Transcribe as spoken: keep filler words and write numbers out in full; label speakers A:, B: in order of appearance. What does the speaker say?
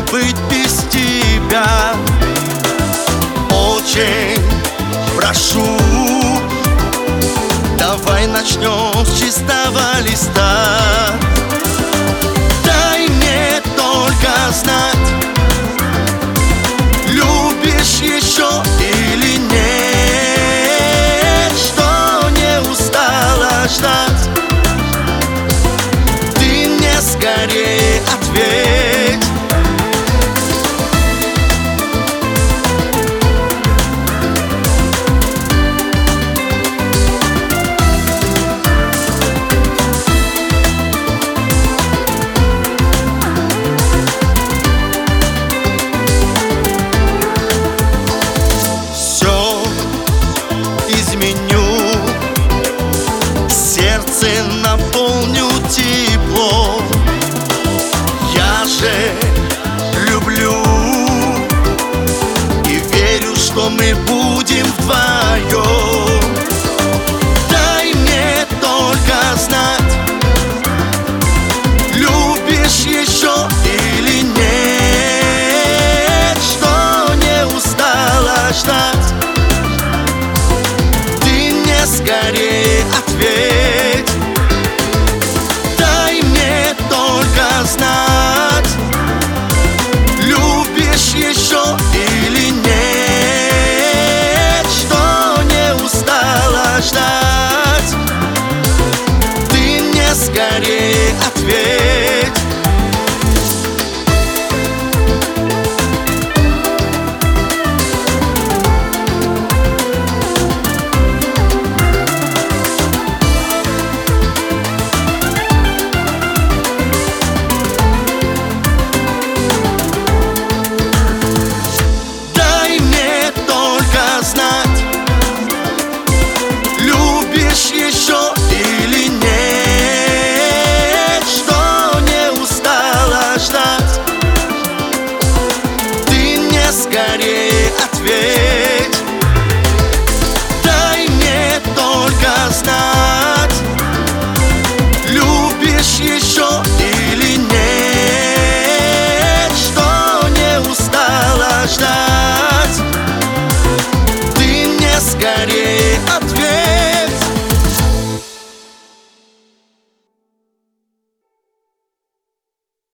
A: быть без тебя. Очень прошу, давай начнем с чистого листа. Дай мне только знать, любишь еще или нет, что не устала ждать. Ты мне скорее ответь. Сердце наполню тепло. Я же люблю и верю, что мы будем вдвоем. Дай мне только знать, любишь еще или нет, что не устала ждать. Ты мне скорее ответь. Дай мне только знать, любишь еще или нет, что не устала ждать. Ты мне скорее ответь. Еще или нет, что не устала ждать. Ты мне скорее ответь. Дай мне только знать, любишь еще или нет, что не устала ждать. Ты мне скорее ответь.